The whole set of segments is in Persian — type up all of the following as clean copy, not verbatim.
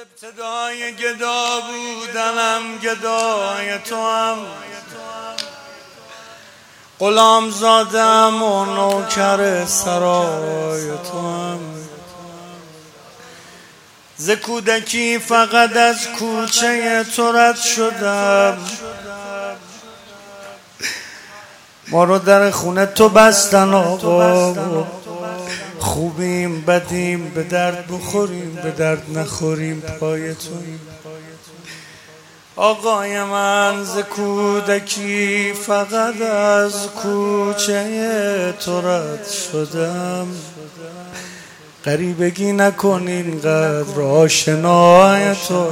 ابتدای گدا بودنم گدای تو هم، غلام زادم و نوکر سرای تو هم. ز کودکی فقط از کوچه تو رد شدم، ما رو در خونه تو بستن آقا، خوبیم بدیم به درد بخوریم به درد نخوریم پای توییم. آقای من ز کودکی فقط از کوچه تو رد شدم، غریبگی نکن اینقدر آشنای تو.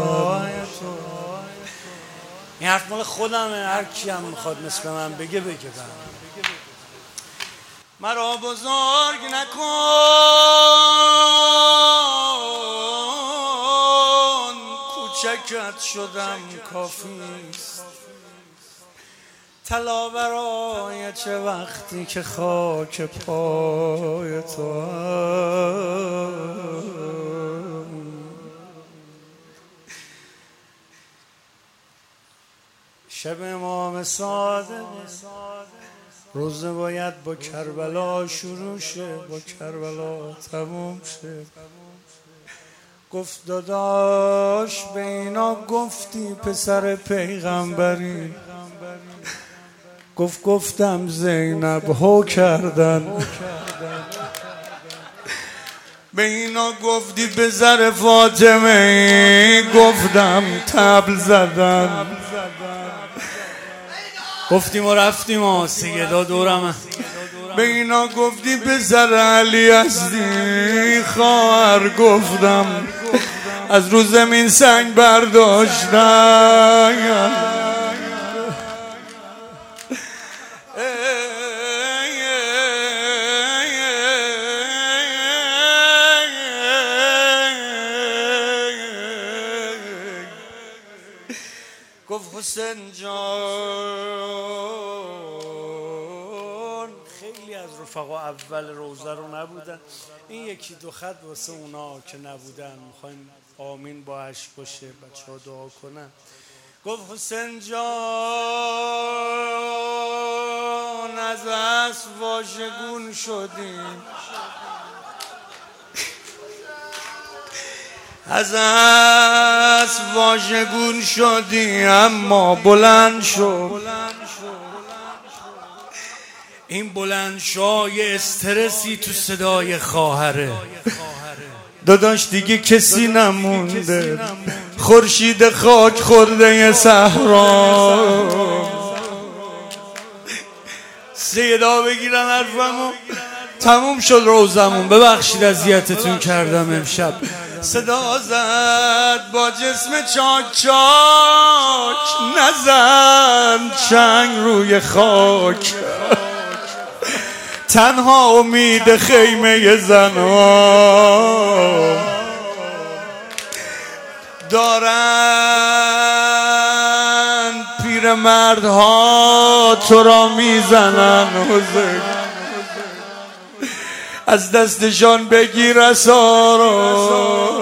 این حرف مال خودمه، هر کی هم میخواد مثل من بگه بگه. مرا بزرگ نکن، کوچکت شدم کافیست. طلا برای چه وقتی که خاک پای تو شب امام صادق، روزه باید با کربلا شروع شه، با کربلا تموم شه. گفت داداش به اینا گفتی پسر پیغمبری؟ گفتم زینب هو کردن. به اینا گفتی پسر فاطمه؟ گفتم طبل زدن. گفتیم و رفتیم و سیدا دورم. به اینا گفتی پسر علی هستی؟ خواهر گفتم از رو زمین سنگ برداشتن. گفت حسین جان خیلی از رفقا اول روزه رو نبودن، این یکی دو خط واسه اونا که نبودن میخوایم آمین با عشق باشه، بچه ها دعا کنن. گفت حسین جان از اسب واژگون شدیم، از اسب واژگون شدی اما بلند شد. این بلند شای استرسی تو صدای خواهره. داداش دیگه کسی نمونده، خورشید خاک خورده صحرا. سیدا بگیرن حرفمو، تموم شد روزمون. ببخشید اذیتتون کردم امشب. صدا زد با جسم چاک چاک، نزن چنگ روی خاک. تنها امید خیمه زنها دارن، پیرمردها تو را میزنن. حسین از دستشان بگیر عصا را.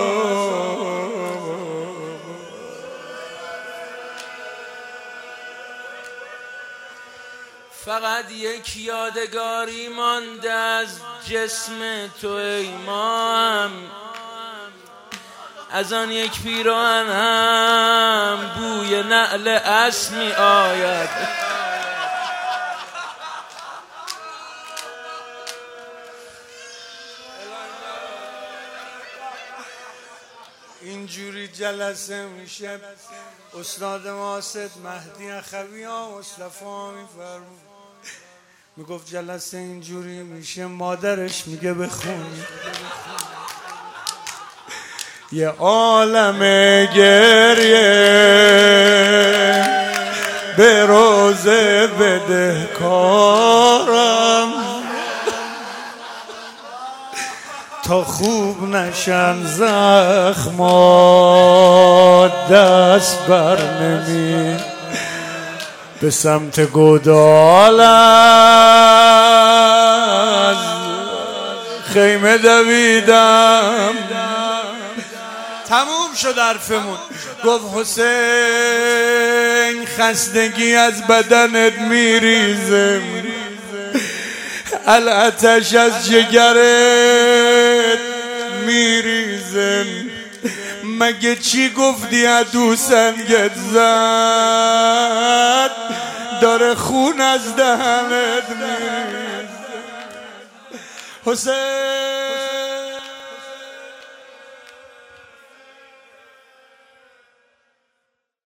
فقط یک یادگاری مانده از جسم تو ای مام، از آن یک پیراهن هم بوی نعل اسب می آید. اینجوری جلسه میشه. استاد ماسد مهدی اخوی ها مصطفی میفرمون، میگفت جلسه اینجوری میشه، مادرش میگه بخون. یه عالم گریه به روزه بده کارم، تا خوب نشن زخما دست بر نمی. به سمت گودال از خیمه دویدم، تموم شد حرفمون. گفت حسین خستگی از بدنت میریزه، الاتش از جگرت میریزه، مگه چی گفتی عدو سنگت زد، داره خون از دهنت میریزه. حسین